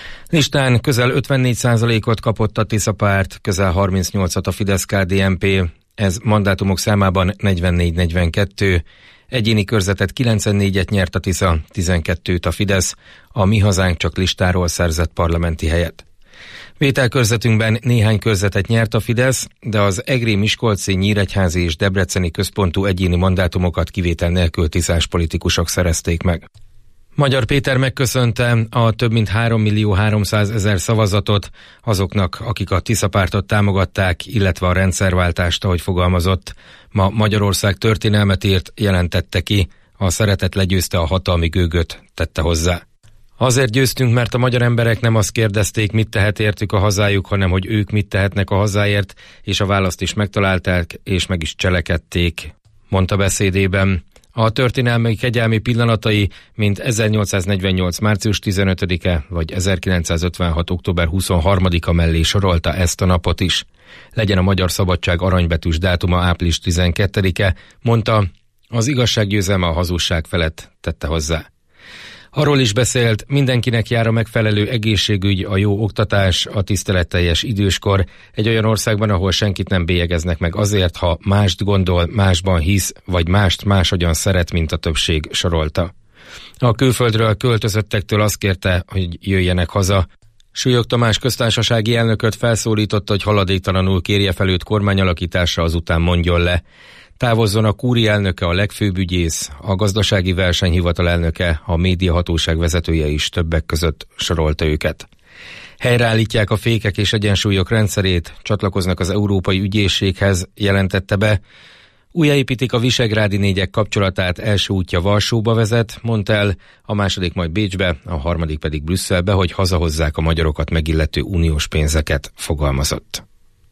[SPEAKER 5] Listán közel ötvennégy százalékot kapott a Tisza párt, közel harmincnyolcat a Fidesz-ká dé en pé, ez mandátumok számában negyvennégy negyvenkettő, egyéni körzetet kilencvennégyet nyert a Tisza, tizenkettőt a Fidesz, a Mi Hazánk csak listáról szerzett parlamenti helyet. Vételkörzetünkben néhány körzetet nyert a Fidesz, de az egri, miskolci, nyíregyházi és debreceni központú egyéni mandátumokat kivétel nélkül tiszás politikusok szerezték meg. Magyar Péter megköszönte a több mint három millió háromszázezer szavazatot azoknak, akik a Tisza pártot támogatták, illetve a rendszerváltást, ahogy fogalmazott. Ma Magyarország történelmet írt, jelentette ki, a szeretet legyőzte a hatalmi gőgöt, tette hozzá. Azért győztünk, mert a magyar emberek nem azt kérdezték, mit tehet értük a hazájuk, hanem hogy ők mit tehetnek a hazáért, és a választ is megtalálták, és meg is cselekedték, mondta beszédében. A történelmi kegyelmi pillanatai, mint ezernyolcszáznegyvennyolc március tizenötödike vagy ezerkilencszázötvenhat október huszonharmadika mellé sorolta ezt a napot is. Legyen a magyar szabadság aranybetűs dátuma április tizenkettedike, mondta, az igazság győzelme a hazugság felett, tette hozzá. Arról is beszélt, mindenkinek jár a megfelelő egészségügy, a jó oktatás, a tiszteletteljes időskor, egy olyan országban, ahol senkit nem bélyegeznek meg azért, ha mást gondol, másban hisz, vagy mást máshogyan szeret, mint a többség, sorolta. A külföldről költözöttektől azt kérte, hogy jöjjenek haza. Súlyog Tamás köztársasági elnököt felszólította, hogy haladéktalanul kérje fel őt kormányalakításra, azután mondjon le. Távozzon a kúria elnöke, a legfőbb ügyész, a gazdasági versenyhivatal elnöke, a médiahatóság vezetője is többek között, sorolta őket. Helyreállítják a fékek és egyensúlyok rendszerét, csatlakoznak az Európai Ügyészséghez, jelentette be. Újjáépítik a visegrádi négyek kapcsolatát, első útja Varsóba vezet, mondta el, a második majd Bécsbe, a harmadik pedig Brüsszelbe, hogy hazahozzák a magyarokat megillető uniós pénzeket, fogalmazott.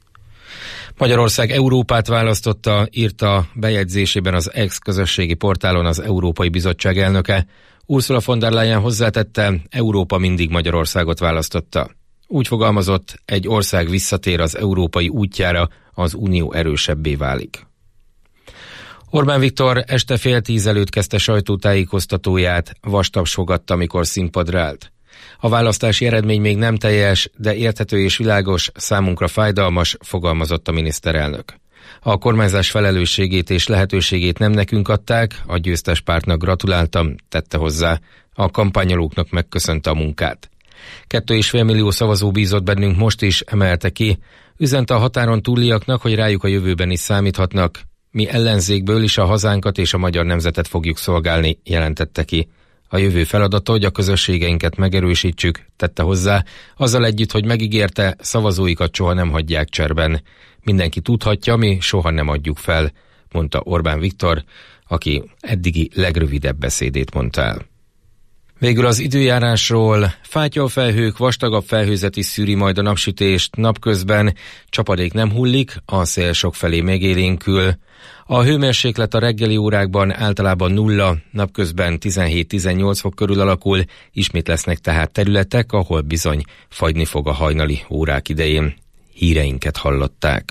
[SPEAKER 5] Magyarország Európát választotta, írta bejegyzésében az ex-közösségi portálon az Európai Bizottság elnöke. Ursula von der Leyen hozzátette, Európa mindig Magyarországot választotta. Úgy fogalmazott, egy ország visszatér az európai útjára, az unió erősebbé válik. Orbán Viktor este fél tíz előtt kezdte sajtótájékoztatóját, vastaps fogadta, amikor színpadra állt. A választási eredmény még nem teljes, de érthető és világos, számunkra fájdalmas, fogalmazott a miniszterelnök. A kormányzás felelősségét és lehetőségét nem nekünk adták, a győztes pártnak gratuláltam, tette hozzá, a kampányolóknak megköszönte a munkát. Kettő és fél millió szavazó bízott bennünk most is, emelte ki, üzente a határon túliaknak, hogy rájuk a jövőben is számíthatnak. Mi ellenzékből is a hazánkat és a magyar nemzetet fogjuk szolgálni, jelentette ki. A jövő feladata, hogy a közösségeinket megerősítsük, tette hozzá, azzal együtt, hogy megígérte, szavazóikat soha nem hagyják cserben. Mindenki tudhatja, mi soha nem adjuk fel, mondta Orbán Viktor, aki eddigi legrövidebb beszédét mondta el. Végül az időjárásról: fátyolfelhők, vastagabb felhőzet is szűri majd a napsütést, napközben csapadék nem hullik, a szél sokfelé megélénkül. A hőmérséklet a reggeli órákban általában nulla, napközben tizenhét-tizennyolc fok körül alakul, ismét lesznek tehát területek, ahol bizony fagyni fog a hajnali órák idején. Híreinket hallották.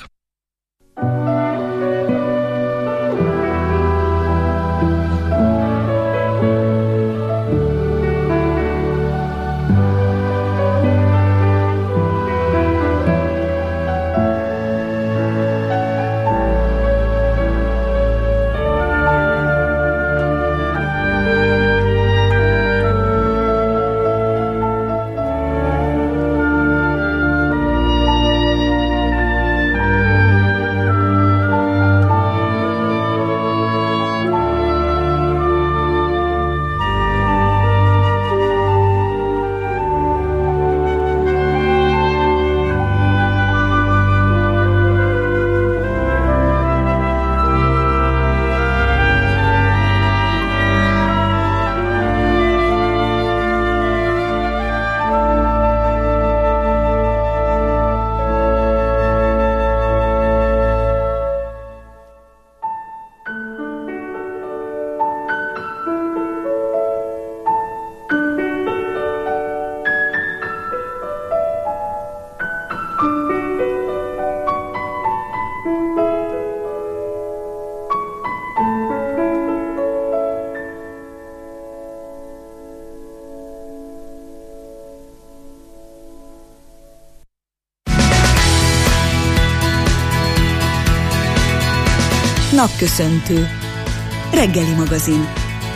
[SPEAKER 3] Napköszöntő. Reggeli magazin.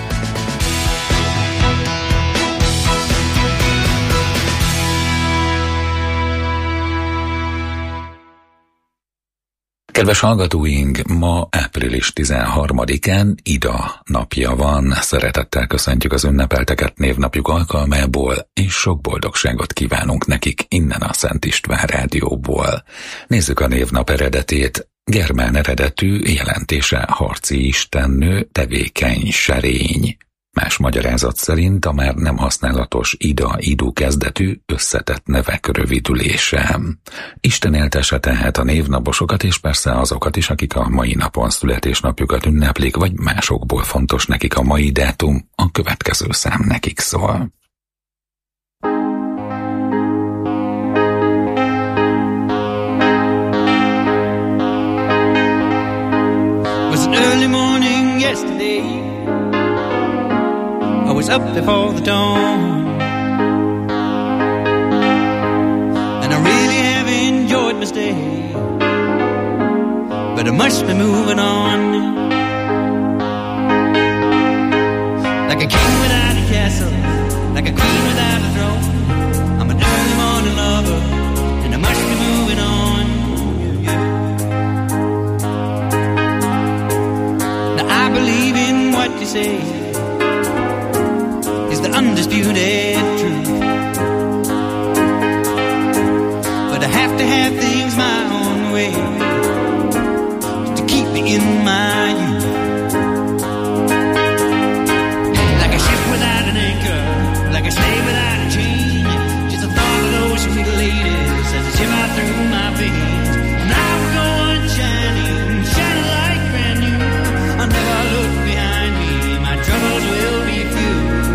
[SPEAKER 2] Kedves hallgatóink, ma április tizenharmadikán Ida napja van. Szeretettel köszöntjük az ünnepelteket névnapjuk alkalmából, és sok boldogságot kívánunk nekik innen a Szent István Rádióból. Nézzük a névnap eredetét. Germán eredetű, jelentése harci istennő, tevékeny, serény. Más magyarázat szerint a már nem használatos Ida, Idu kezdetű, összetett nevek rövidülése. Isten éltesse tehát a névnaposokat, és persze azokat is, akik a mai napon születésnapjukat ünneplik, vagy másokból fontos nekik a mai dátum, a következő szám nekik szól.
[SPEAKER 8] Was an early morning yesterday. I was up before the dawn, and I really have enjoyed my stay, but I must be moving on. Like a king without a castle, like a queen without a throne, I'm an early morning lover, and I must be moving on. Yeah. Now I believe in what you say, the undisputed truth, but I have to have things my own way to keep me in my youth. Like a ship without an anchor, like a slave without a chain, just the thought of those sweet ladies as they shiver through my veins. And I will go on shining, shining like brand new. I'll never look behind me, my troubles will be few.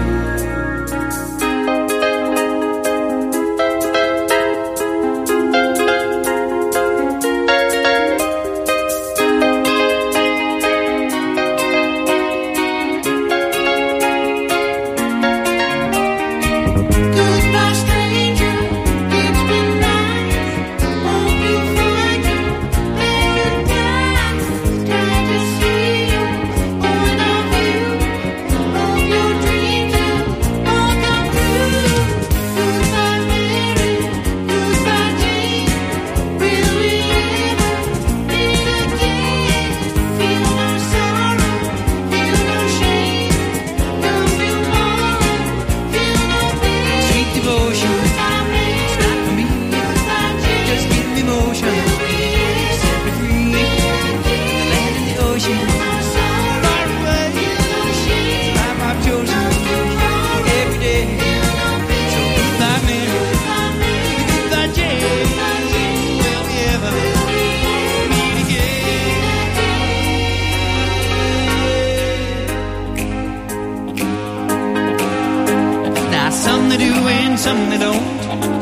[SPEAKER 8] Some they don't,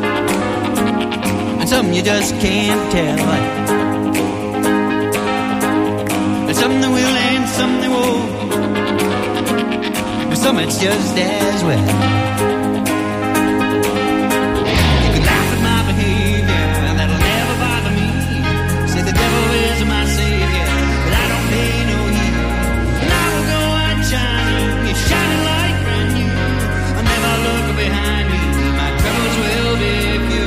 [SPEAKER 8] and some you just can't tell. And some they will and some they won't, and some it's just as well. You can laugh at my behavior, and that'll never bother me. Say the devil is my savior, but I don't pay no heed. And I will go on shining, it's shining like brand new. I'll never look behind me, troubles will be few.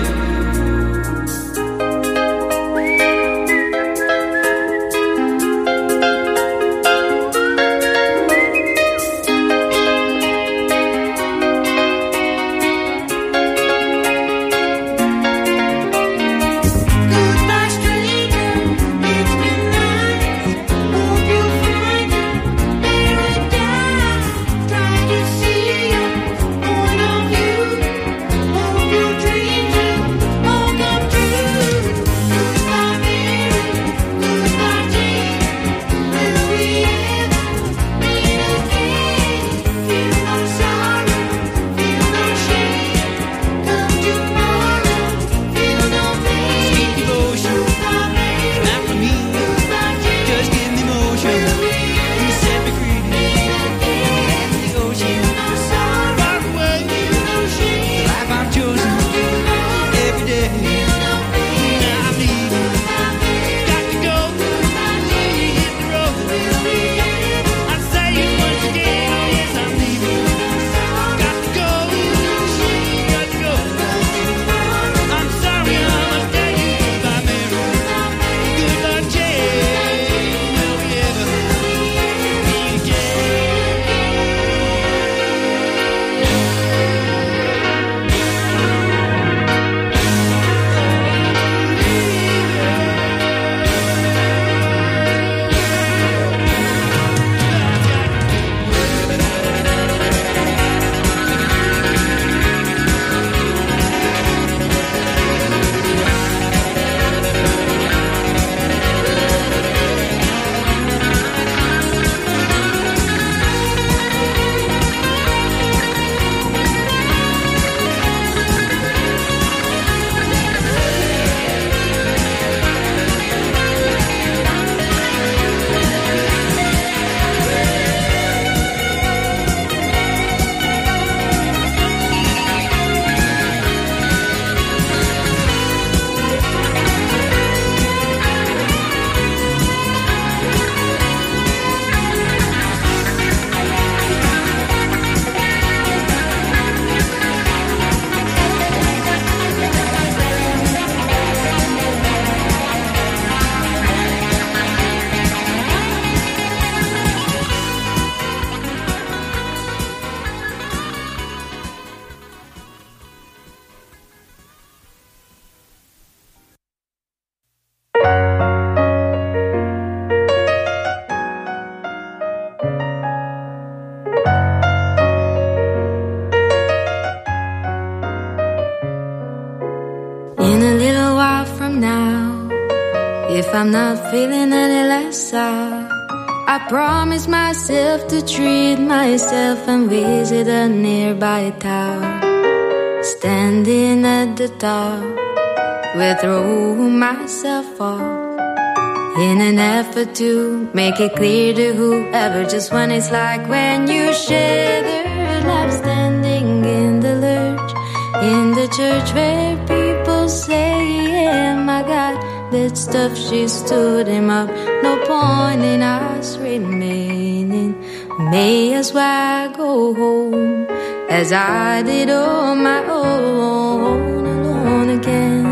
[SPEAKER 9] If I'm not feeling any less sour, I promise myself to treat myself and visit a nearby tower. Standing at the top, will throw myself off in an effort to make it clear to whoever just what it's like when you share love, standing in the lurch in the church where people say, yeah, my God, that stuff, she stood him up. No point in us remaining, may as well go home as I did on my own, alone again,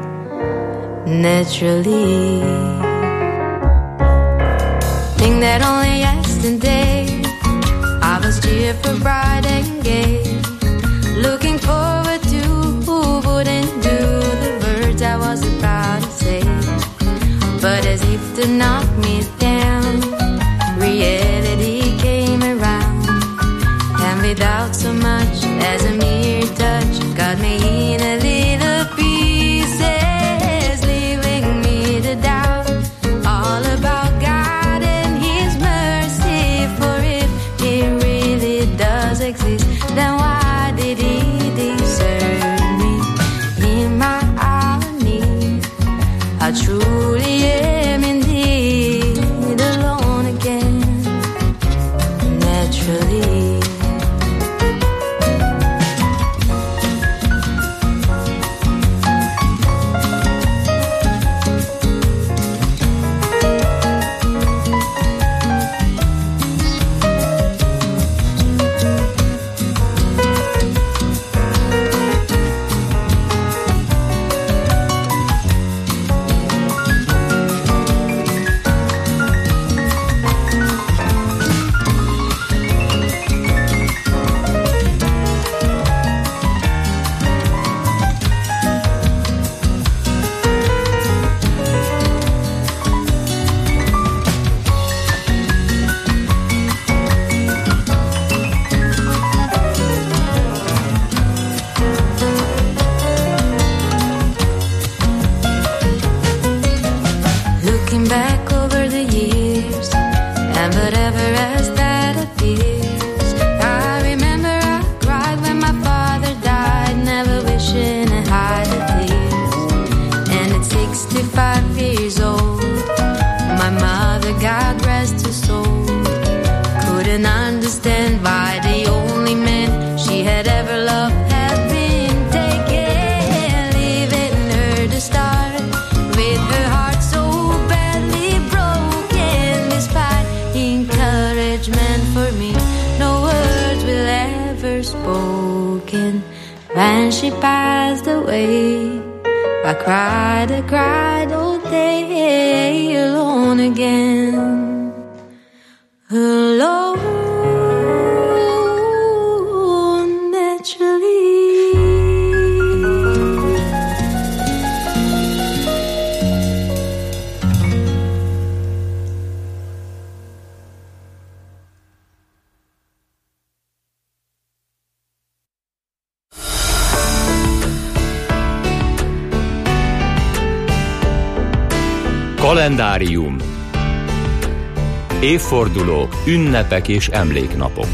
[SPEAKER 9] naturally. Think that only yesterday I was cheerful, bright and gay, looking forward to who wouldn't do the words I was about to say. But as if to knock me down, reality came around, and without so much as a mere touch, got me in a little pieces, leaving me to doubt all about God and His mercy. For if He really does exist, then why did He desert me in my hour of need? I truly am indeed alone again, naturally. When she passed away, I cried, I cried all day, alone again, alone, naturally.
[SPEAKER 10] Kalendárium. Évfordulók, ünnepek és emléknapok.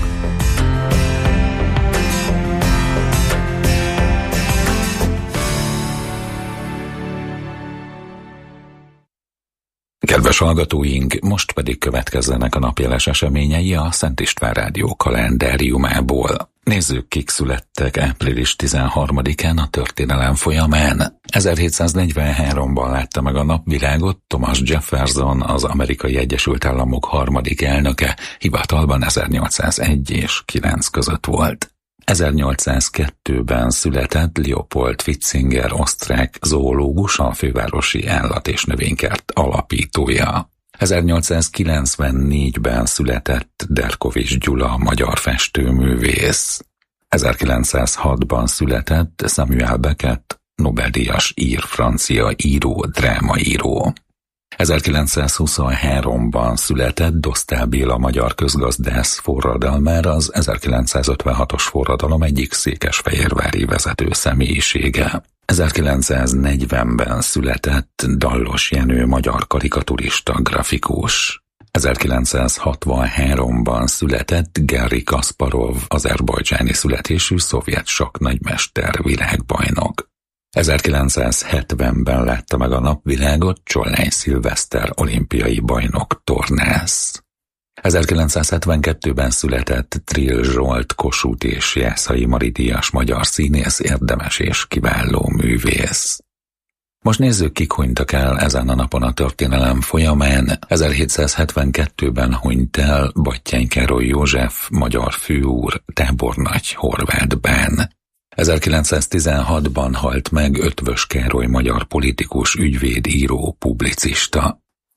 [SPEAKER 2] Kedves hallgatóink, most pedig következzenek a napjeles eseményei a Szent István Rádió kalendáriumából. Nézzük, kik születtek április tizenharmadikán a történelem folyamán. ezerhétszáznegyvenháromban látta meg a napvilágot Thomas Jefferson, az Amerikai Egyesült Államok harmadik elnöke, hivatalban ezernyolcszázegy és kilenc között volt. ezernyolcszázkettőben született Leopold Fitzinger, osztrák zoológus, a fővárosi állat- és növénykert alapítója. ezernyolcszázkilencvennégyben született Derkovich Gyula, magyar festőművész. ezerkilencszázhatban született Samuel Beckett, Nobel-díjas ír-francia író, drámaíró. ezerkilencszázhuszonháromban született Dostál Béla, magyar közgazdász, forradalmár, az ezerkilencszázötvenhatos forradalom egyik székesfehérvári vezető személyisége. ezerkilencszáznegyvenben született Dallos Jenő magyar karikaturista grafikus. ezerkilencszázhatvanháromban született Garry Kasparov, azerbajdzsáni születésű szovjet sakknagymester, világbajnok. ezerkilencszázhetvenben látta meg a napvilágot Csollány Szilveszter, olimpiai bajnok tornász. ezerkilencszázhetvenkettőben született Trill Zsolt, Kossuth és Jászai Mari díjas magyar színész, érdemes és kiváló művész. Most nézzük, kik hunytak el ezen a napon a történelem folyamán. ezerhétszázhetvenkettőben hunyt el Batthyány Károly József, magyar főúr, tábornagy, horvát bán. ezerkilencszáztizenhatban halt meg Ötvös Károly, magyar politikus, ügyvéd, író, publicista.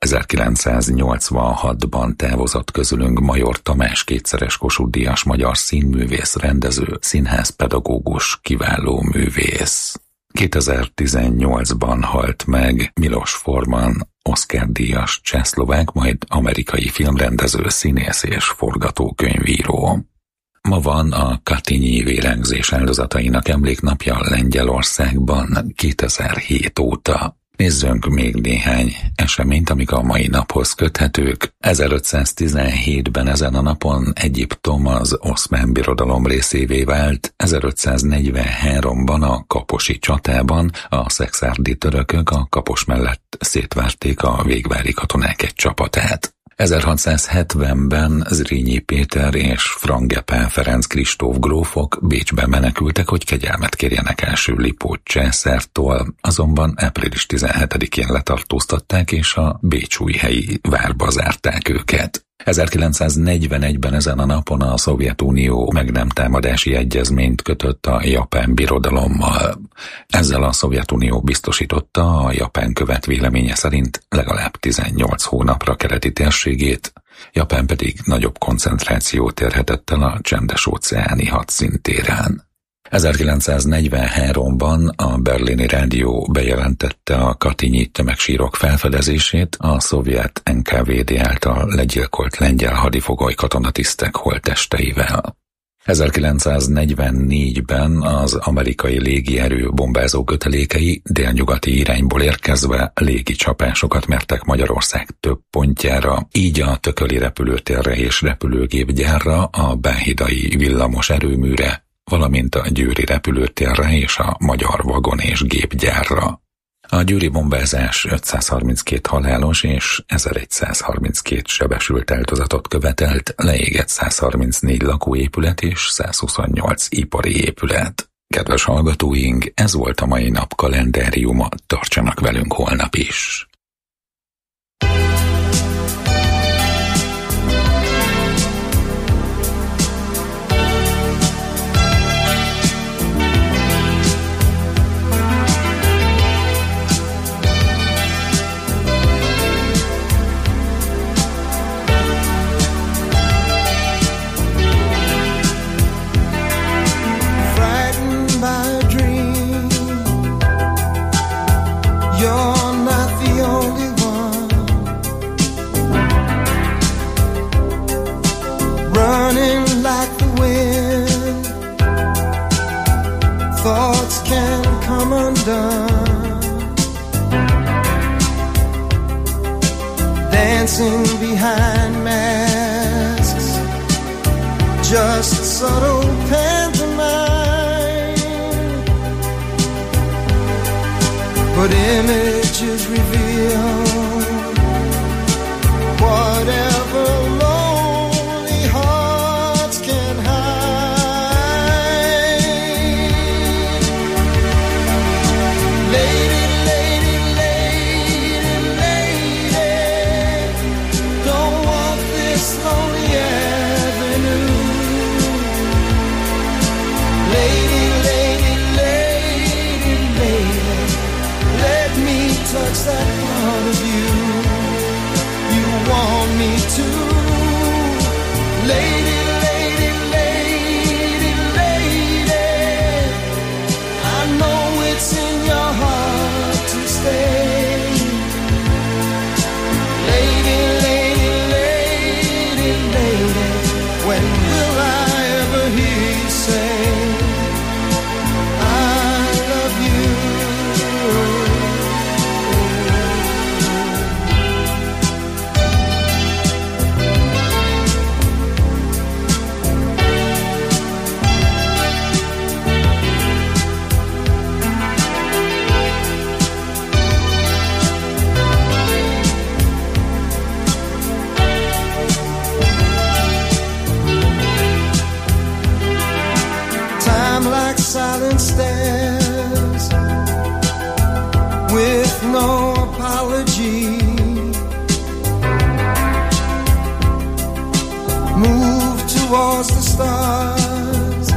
[SPEAKER 2] ezerkilencszáznyolcvanhatban távozott közülünk Major Tamás, kétszeres Kossuth-díjas magyar színművész, rendező, színházpedagógus, kiváló művész. kétezer-tizennyolcban halt meg Milos Forman, Oscar-díjas csehszlovák, majd amerikai filmrendező, színész és forgatókönyvíró. Ma van a Katinyi vérengzés áldozatainak emléknapja Lengyelországban kétezer-hét óta. Nézzünk még néhány eseményt, amik a mai naphoz köthetők. ezerötszáztizenhétben ezen a napon Egyiptom az Oszmán Birodalom részévé vált. ezerötszáznegyvenháromban a kaposi csatában a szekszárdi törökök a Kapos mellett szétverték a végvári katonák egy csapatát. ezerhatszázhetvenben Zrínyi Péter és Frangepán Ferenc Kristóf grófok Bécsbe menekültek, hogy kegyelmet kérjenek első Lipót császártól, azonban április tizenhetedikén letartóztatták, és a bécsújhelyi várba zárták őket. ezerkilencszáznegyvenegyben ezen a napon a Szovjetunió meg nem támadási egyezményt kötött a Japán Birodalommal. Ezzel a Szovjetunió biztosította a japán követ véleménye szerint legalább tizennyolc hónapra keleti térségét, Japán pedig nagyobb koncentrációt érhetett el a csendes-óceáni hadszintéren. ezerkilencszáznegyvenháromban a Berlini Rádió bejelentette a katinyi tömegsírok felfedezését a szovjet en ká vé dé által legyilkolt lengyel hadifogoly katonatisztek holttesteivel. ezerkilencszáznegyvennégyben az amerikai légierő bombázó kötelékei délnyugati irányból érkezve légi csapásokat mertek Magyarország több pontjára, így a Tököli repülőtérre és repülőgépgyárra, a báhidai villamos erőműre, valamint a győri repülőtérre és a magyar vagon- és gépgyárra. A győri bombázás ötszázharminckét halálos és ezerszázharminckét sebesült áldozatot követelt, leégett száz harmincnégy lakóépület és száz huszonnyolc ipari épület. Kedves hallgatóink, ez volt a mai nap kalendáriuma, tartsanak velünk holnap is!
[SPEAKER 11] Thoughts can come undone, dancing behind masks, just subtle pantomime, but images reveal whatever lonely hearts can hide. Touch that part of you you want me to. Lady, lady, lady, lady, I know it's in your heart to stay. Lady, lady, lady, lady, when will I ever hear you say I love you? apology. Move towards the stars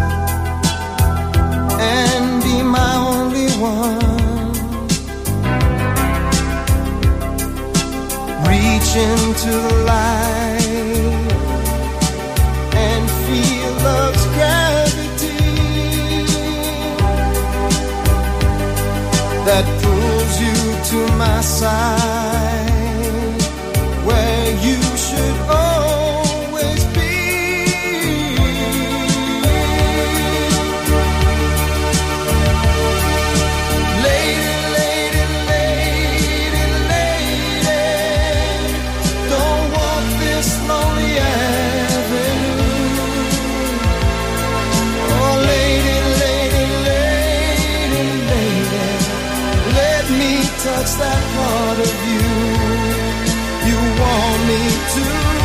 [SPEAKER 11] and be my only one. Reach into the light and feel love's gravity that pulls you to my side, where you should always be. Lady, lady, lady, lady, don't walk this lonely avenue. Oh, lady, lady, lady, lady, let me touch that part of you you want me to.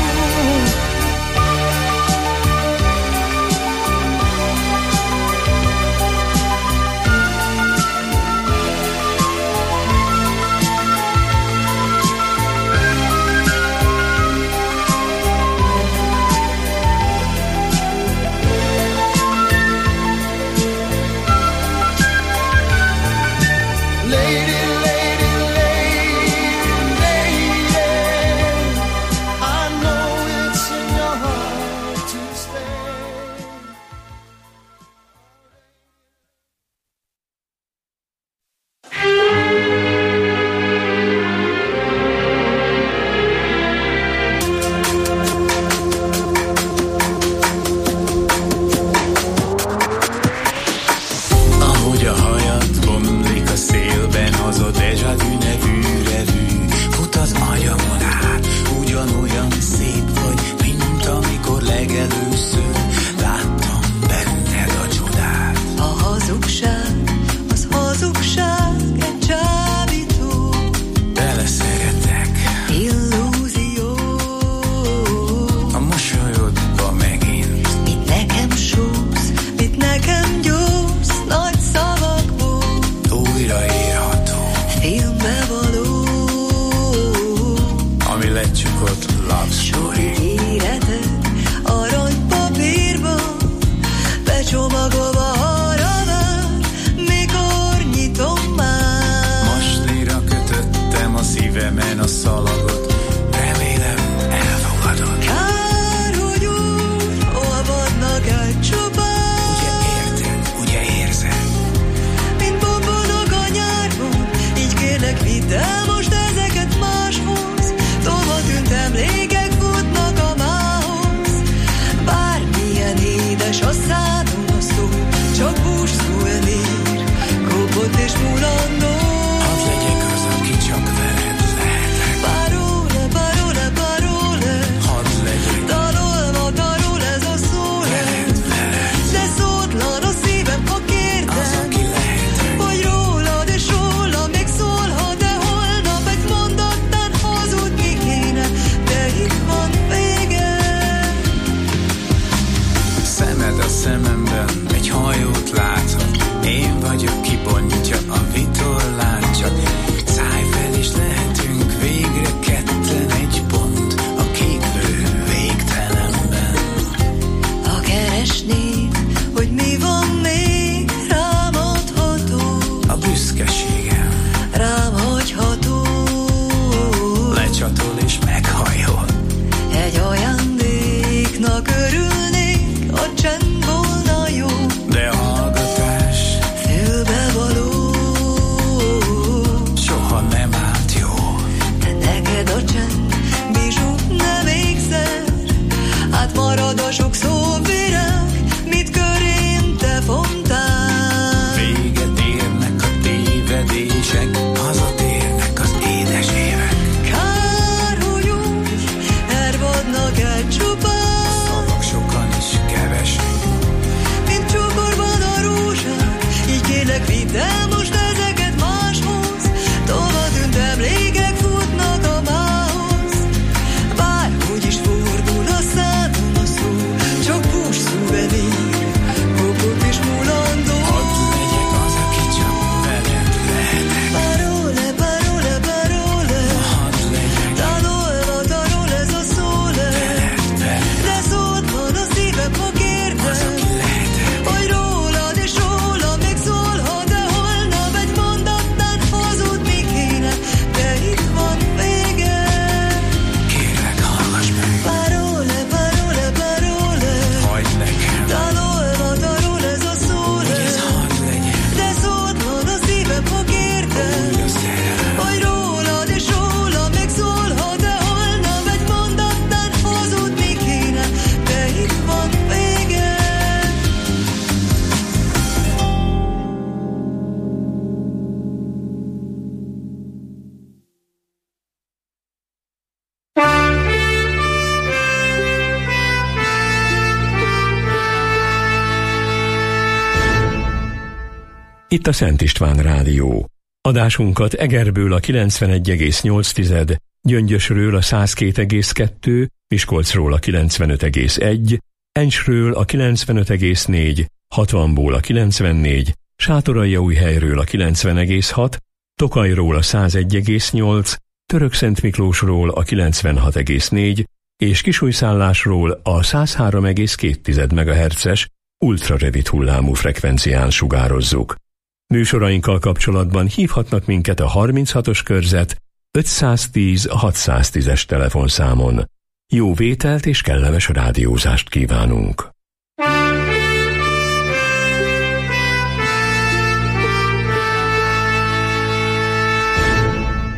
[SPEAKER 11] Lady, lady, lady, lady, I know it's in your heart to stay.
[SPEAKER 12] Ahogy a hajad bomlik a szélben, az a déjà vu nevű revű fut az agyamon át. Ugyanolyan szép vagy, mint amikor legelőször láttam benned a csodát.
[SPEAKER 13] A hazugság, az hazugság, egy csábító
[SPEAKER 12] Beleszeretek
[SPEAKER 13] illúzió.
[SPEAKER 12] a mosolyodba megint.
[SPEAKER 13] Mit nekem súsz, mit nekem gyúrsz, nagy szavakból
[SPEAKER 12] Újraírható,
[SPEAKER 13] filmbe való.
[SPEAKER 12] ami lecsukott love story.
[SPEAKER 13] Íretek aranypapírban, becsomagolva arra vár, mikor nyitom már.
[SPEAKER 12] Masnira kötöttem a szívemen a szalagot, remélem elfogadod.
[SPEAKER 13] Kár, hogy úgy olvadnak el csupán,
[SPEAKER 12] Ugye érted, ugye érzed?
[SPEAKER 13] mint bombonok a nyárban. Így kérlek, vidd el most ezeket máshoz. Tolva tűnt emlékek futnak
[SPEAKER 1] Itt a Szent István Rádió. Adásunkat Egerből a kilencvenegy egész nyolc, Gyöngyösről a száz két egész kettő, Miskolcról a kilencvenöt egész egy, Encsről a kilencvenöt egész négy, hatvanból a kilencvennégy, Sátoraljaújhelyről a kilencven egész hat, Tokajról a száz egy egész nyolc, Törökszentmiklósról a kilencvenhat egész négy és Kisújszállásról a száz három egész két megahertzes ultrarövid hullámú frekvencián sugározzuk. Műsorainkkal kapcsolatban hívhatnak minket a harminchatos körzet ötszáztíz hatszáztízes telefonszámon. Jó vételt és kellemes rádiózást kívánunk!